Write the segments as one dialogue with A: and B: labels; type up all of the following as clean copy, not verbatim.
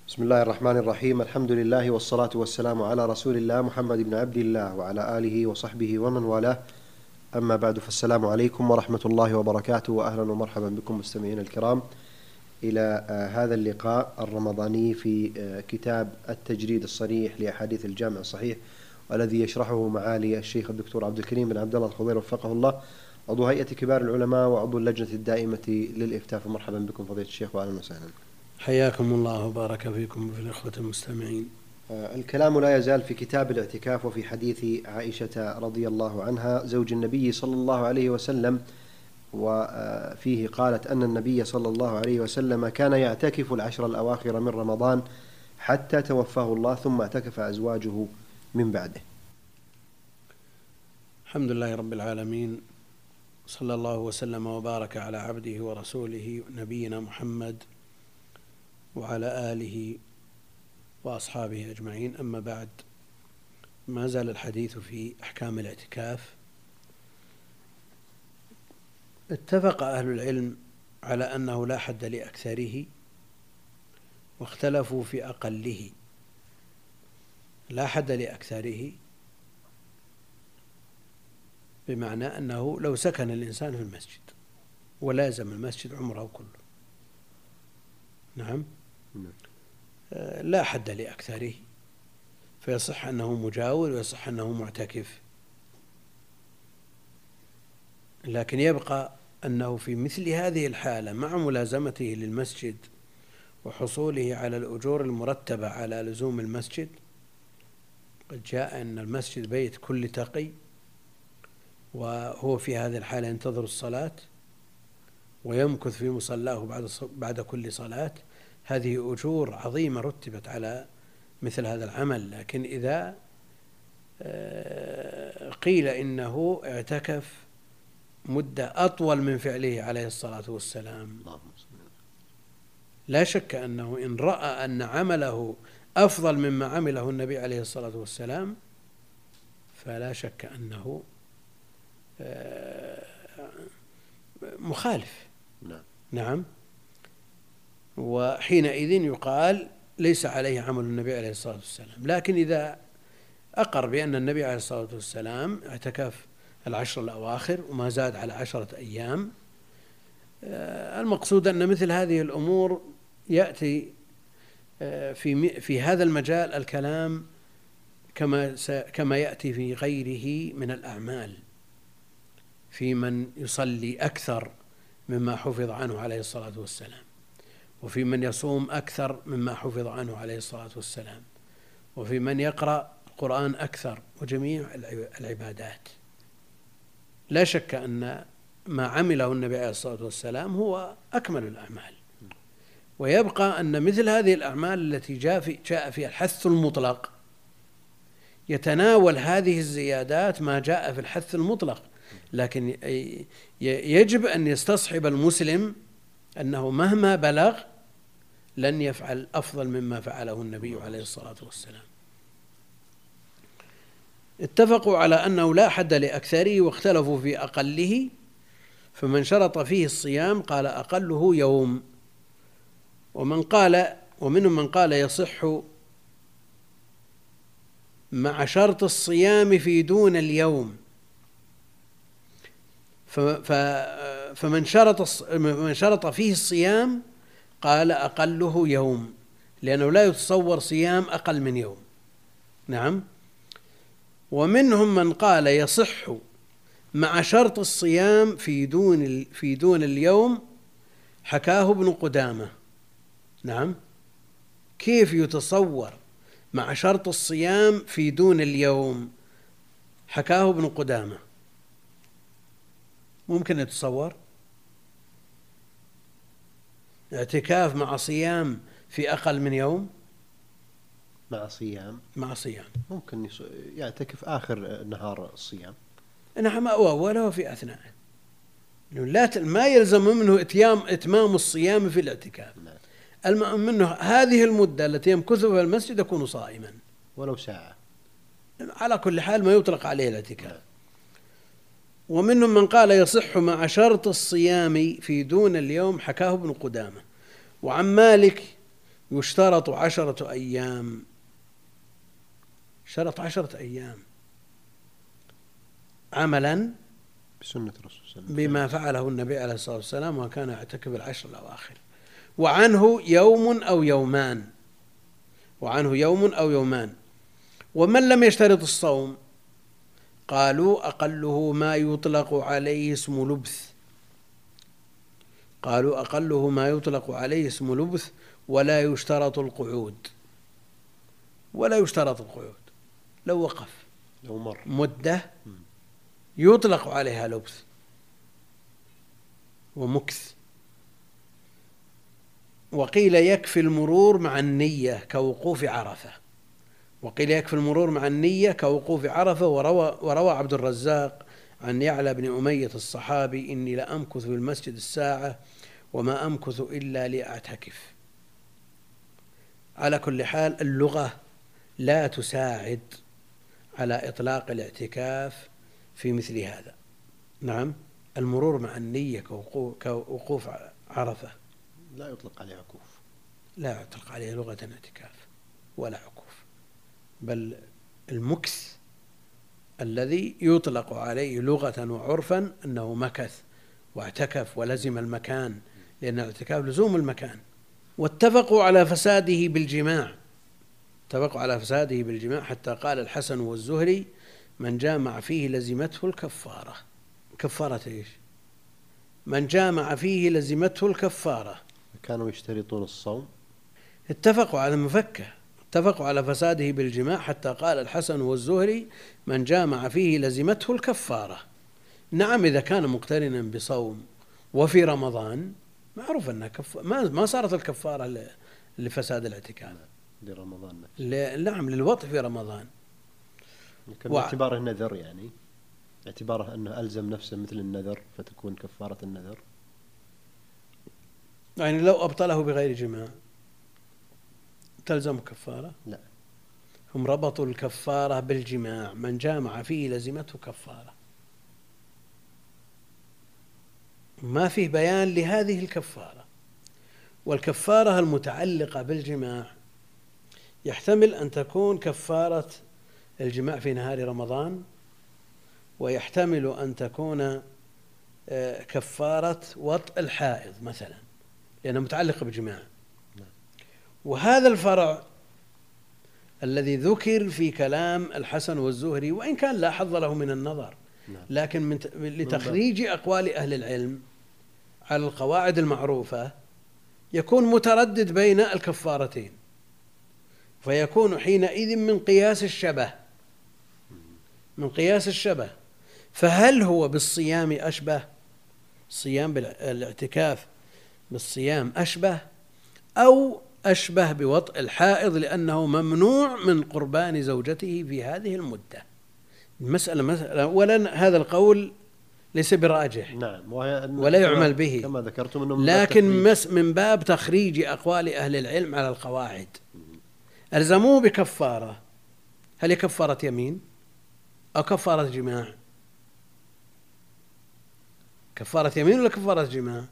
A: بسم الله الرحمن الرحيم. الحمد لله والصلاة والسلام على رسول الله محمد بن عبد الله وعلى آله وصحبه ومن والاه. أما بعد، فالسلام عليكم ورحمة الله وبركاته، وأهلا ومرحبا بكم مستمعينا الكرام إلى هذا اللقاء الرمضاني في كتاب التجريد الصريح لأحاديث الجامع الصحيح، والذي يشرحه معالي الشيخ الدكتور عبد الكريم بن عبد الله الخضير وفقه الله، عضو هيئة كبار العلماء وعضو اللجنة الدائمة للإفتاء. فمرحبا بكم فضيلة الشيخ وأهلا وسهلا.
B: حياكم الله وبارك فيكم وفي الإخوة المستمعين.
A: الكلام لا يزال في كتاب الاعتكاف، وفي حديث عائشة رضي الله عنها زوج النبي صلى الله عليه وسلم، وفيه قالت أن النبي صلى الله عليه وسلم كان يعتكف العشر الأواخر من رمضان حتى توفاه الله، ثم اعتكف أزواجه من بعده.
B: الحمد لله رب العالمين، صلى الله وسلم وبارك على عبده ورسوله نبينا محمد وعلى آله وأصحابه أجمعين. أما بعد، ما زال الحديث في أحكام الاعتكاف. اتفق أهل العلم على أنه لا حد لأكثره، واختلفوا في أقله. لا حد لأكثره بمعنى أنه لو سكن الإنسان في المسجد ولازم المسجد عمره كله، نعم، لا حد لأكثره، فيصح أنه مجاور ويصح أنه معتكف. لكن يبقى أنه في مثل هذه الحالة مع ملازمته للمسجد وحصوله على الأجور المرتبة على لزوم المسجد، قد جاء أن المسجد بيت كل تقي، وهو في هذه الحالة ينتظر الصلاة ويمكث في مصلاه بعد كل صلاة. هذه أجور عظيمة رتبت على مثل هذا العمل. لكن إذا قيل إنه اعتكف مدة أطول من فعله عليه الصلاة والسلام، لا شك أنه إن رأى أن عمله أفضل مما عمله النبي عليه الصلاة والسلام، فلا شك أنه مخالف. نعم. وحينئذ يقال ليس عليه عمل النبي عليه الصلاة والسلام. لكن إذا أقر بأن النبي عليه الصلاة والسلام اعتكف العشر الأواخر وما زاد على 10 أيام، المقصود أن مثل هذه الأمور يأتي في هذا المجال الكلام كما يأتي في غيره من الأعمال، في من يصلي أكثر مما حفظ عنه عليه الصلاة والسلام، وفي من يصوم أكثر مما حفظ عنه عليه الصلاة والسلام، وفي من يقرأ القرآن أكثر، وجميع العبادات. لا شك أن ما عمله النبي عليه الصلاة والسلام هو أكمل الأعمال. ويبقى أن مثل هذه الأعمال التي جاء فيها الحث المطلق يتناول هذه الزيادات ما جاء في الحث المطلق. لكن يجب أن يستصحب المسلم أنه مهما بلغ لن يفعل أفضل مما فعله النبي عليه الصلاة والسلام. اتفقوا على أنه لا حد لأكثره، واختلفوا في أقله. فمن شرط فيه الصيام قال أقله يوم، ومنهم من قال يصح مع شرط الصيام في دون اليوم. فمن شرط فيه الصيام قال أقله يوم، لأنه لا يتصور صيام أقل من يوم. نعم. ومنهم من قال يصح مع شرط الصيام في دون اليوم، حكاه ابن قدامة. نعم. كيف يتصور مع شرط الصيام في دون اليوم؟ حكاه ابن قدامة. ممكن يتصور اعتكاف مع صيام في أقل من يوم؟ مع صيام
A: ممكن يعتكف آخر نهار الصيام.
B: نعم، وله في أثناءه. ما يلزم منه إتمام الصيام في الاعتكاف. المهم منه هذه المدة التي يمكثها في المسجد يكون صائما
A: ولو ساعة.
B: على كل حال ما يطلق عليه الاعتكاف. ومنهم من قال يصح مع شرط الصيام في دون اليوم، حكاه ابن قدامة. وعن مالك يشترط 10 أيام، شرط 10 أيام عملا
A: بسنة الرسول صلى الله عليه وسلم
B: بما فعله النبي عليه الصلاة والسلام، وكان يعتكف العشر الأواخر. وعنه يوم أو يومان، وعنه يوم أو يومان. ومن لم يشترط الصوم قالوا أقله ما يطلق عليه اسم لبث، قالوا أقله ما يطلق عليه اسم لبث، ولا يشترط القعود، ولا يشترط القعود. لو وقف
A: لو مر
B: مدة يطلق عليها لبث ومكث. وقيل يكفي المرور مع النية كوقوف عرفة، وقيل يكفي المرور مع النية كوقوف عرفة. وروى عبد الرزاق عن يعلى بن أمية الصحابي: إني لأمكث في المسجد الساعة وما أمكث إلا لأعتكف. على كل حال اللغة لا تساعد على إطلاق الاعتكاف في مثل هذا. نعم، المرور مع النية كوقوف عرفة
A: لا يطلق عليه عكوف،
B: لا يطلق عليه لغة اعتكاف ولا عكوف، بل المكث الذي يطلق عليه لغة وعرفا أنه مكث واعتكف ولزم المكان، لأن الاعتكاف لزوم المكان. واتفقوا على فساده بالجماع، اتفقوا على فساده بالجماع حتى قال الحسن والزهري: من جامع فيه لزمته الكفارة. كفارة إيش؟ من جامع فيه لزمته الكفارة.
A: كانوا يشترطون الصوم.
B: اتفقوا على مفكة، اتفقوا على فساده بالجماع حتى قال الحسن والزهري: من جامع فيه لزمته الكفارة. نعم، إذا كان مقترنا بصوم وفي رمضان معروف أنها ما صارت الكفارة لفساد الاعتكاف
A: لرمضان
B: نعم، للوطء في رمضان.
A: لكن باعتباره نذر، يعني اعتباره أنه ألزم نفسه مثل النذر فتكون كفارة النذر.
B: يعني لو أبطله بغير جماع تلزم كفارة؟
A: لا،
B: هم ربطوا الكفارة بالجماع، من جامع فيه لزمته كفارة. ما فيه بيان لهذه الكفارة. والكفارة المتعلقة بالجماع يحتمل أن تكون كفارة الجماع في نهار رمضان، ويحتمل أن تكون كفارة وطء الحائض مثلا، لأنها متعلقة بالجماع. وهذا الفرع الذي ذكر في كلام الحسن والزهري، وإن كان لا حظ له من النظر، لكن لتخريج أقوال أهل العلم على القواعد المعروفة يكون متردد بين الكفارتين، فيكون حينئذ من قياس الشبه، من قياس الشبه. فهل هو بالصيام أشبه، صيام بالاعتكاف بالصيام أشبه، أو أشبه بوطء الحائض لأنه ممنوع من قربان زوجته في هذه المدة؟ مسألة أولا هذا القول ليس براجح،
A: نعم،
B: ولا يعمل به
A: كما ذكرتم،
B: لكن من باب تخريج أقوال أهل العلم على القواعد ألزموه بكفارة. هل هي كفارة يمين أو كفارة جماع؟ كفارة يمين ولا كفارة جماع؟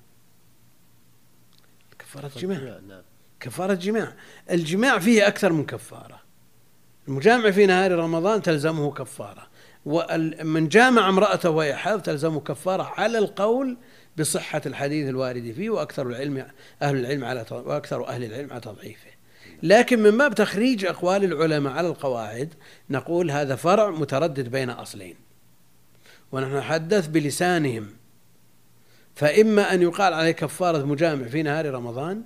B: كفارة جماع.
A: نعم.
B: كفارة جماع. الجماع فيه أكثر من كفارة. المجامع في نهار رمضان تلزمه كفارة، ومن جامع امرأته وهي حائض تلزمه كفارة على القول بصحة الحديث الوارد فيه، وأكثر أهل العلم على تضعيفه. لكن من باب تخريج أقوال العلماء على القواعد نقول هذا فرع متردد بين أصلين، ونحن نتحدث بلسانهم. فإما أن يقال عليه كفارة مجامع في نهار رمضان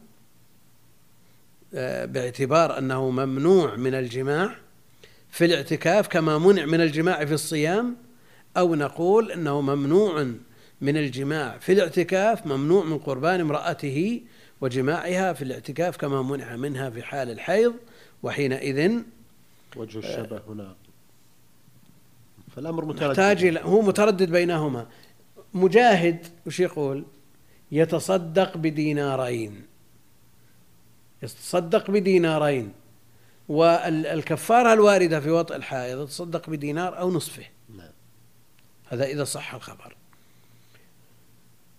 B: باعتبار أنه ممنوع من الجماع في الاعتكاف كما منع من الجماع في الصيام، أو نقول أنه ممنوع من الجماع في الاعتكاف، ممنوع من قربان امرأته وجماعها في الاعتكاف كما منع منها في حال الحيض. وحينئذ
A: وجه الشبه هنا، فالأمر متردد،
B: هو متردد بينهما. مجاهد وش يقول؟ يتصدق بدينارين، يتصدق بدينارين، والكفارة الواردة في وطء الحائض تصدق بدينار أو نصفه. هذا إذا صح الخبر.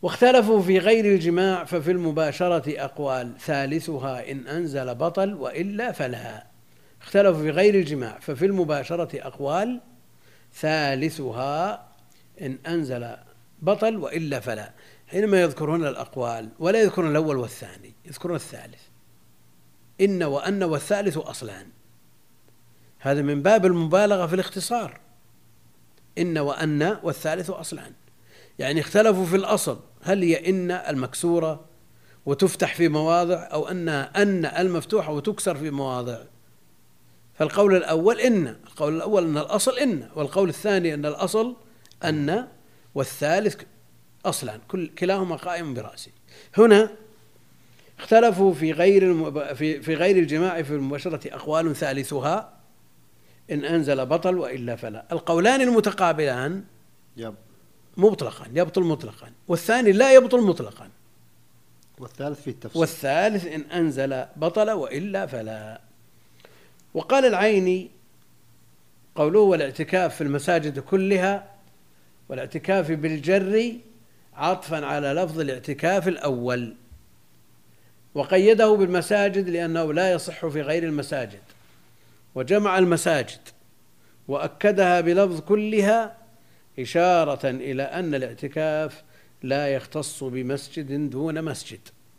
B: واختلفوا في غير الجماع ففي المباشرة أقوال ثالثها إن أنزل بطل وإلا فلا. اختلفوا في غير الجماع ففي المباشرة أقوال ثالثها إن أنزل بطل وإلا فلا. حينما يذكرون الأقوال ولا يذكرون الأول والثاني، يذكرون الثالث. إن وأن والثالث أصلان، هذا من باب المبالغة في الاختصار. إن وأن والثالث أصلان، يعني اختلفوا في الأصل، هل هي إن المكسورة وتفتح في مواضع أو أن المفتوحة وتكسر في مواضع. فالقول الأول إن، القول الأول أن الأصل إن، والقول الثاني أن الأصل أن، والثالث أصلان كلاهما قائم برأسه. هنا اختلفوا في غير الجماع في المباشرة أقوال ثالثها إن أنزل بطل وإلا فلا. القولان المتقابلان مطلقا يبطل مطلقا، والثاني لا يبطل مطلقا،
A: والثالث في التفصيل،
B: والثالث إن أنزل بطل وإلا فلا. وقال العيني قوله والاعتكاف في المساجد كلها، والاعتكاف بالجر عطفا على لفظ الاعتكاف الأول، وقيده بالمساجد لأنه لا يصح في غير المساجد، وجمع المساجد وأكدها بلفظ كلها إشارة إلى أن الاعتكاف لا يختص بمسجد دون مسجد.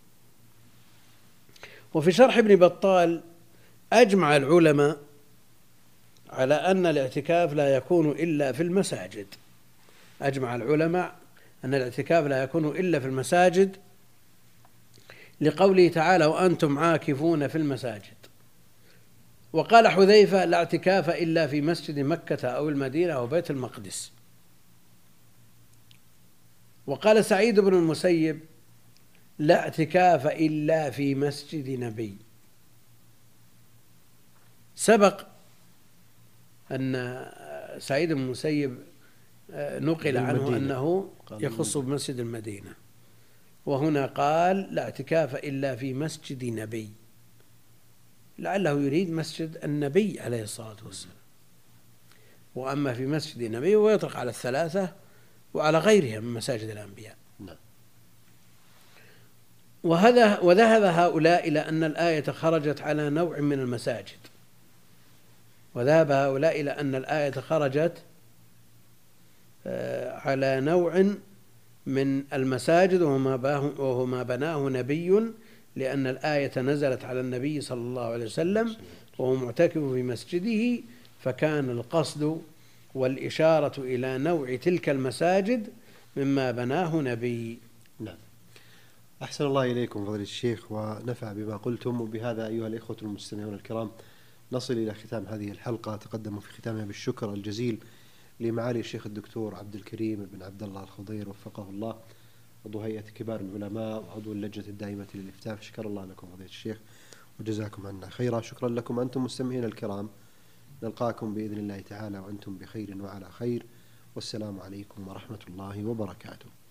B: وفي شرح ابن بطال أجمع العلماء على أن الاعتكاف لا يكون إلا في المساجد. أجمع العلماء أن الاعتكاف لا يكون إلا في المساجد لقوله تعالى وأنتم عاكفون في المساجد. وقال حذيفة لا اعتكاف إلا في مسجد مكة أو المدينة أو بيت المقدس. وقال سعيد بن المسيب لا اعتكاف إلا في مسجد نبي. سبق أن سعيد بن المسيب نقل عنه أنه يخص بمسجد المدينة، وهنا قال لا اعتكاف إلا في مسجد نبي، لعله يريد مسجد النبي عليه الصلاة والسلام. وأما في مسجد النبي ويطلق على الثلاثة وعلى غيرها من مساجد الأنبياء. وذهب هؤلاء إلى أن الآية خرجت على نوع من المساجد، وذهب هؤلاء إلى أن الآية خرجت على نوع من المساجد وهو ما بناه نبي، لأن الآية نزلت على النبي صلى الله عليه وسلم وهو معتكف في مسجده، فكان القصد والإشارة إلى نوع تلك المساجد مما بناه نبي.
A: نعم. أحسن الله إليكم فضيلة الشيخ ونفع بما قلتم. وبهذا أيها الإخوة المستمعون الكرام نصل إلى ختام هذه الحلقة. تقدم في ختامها بالشكر الجزيل لمعالي الشيخ الدكتور عبد الكريم بن عبد الله الخضير وفقه الله، عضو هيئة كبار العلماء وعضو اللجنة الدائمة للإفتاء. شكر الله لكم فضيلة الشيخ وجزاكم عنا خيرا. شكرا لكم أنتم مستمعين الكرام، نلقاكم بإذن الله تعالى وأنتم بخير وعلى خير، والسلام عليكم ورحمة الله وبركاته.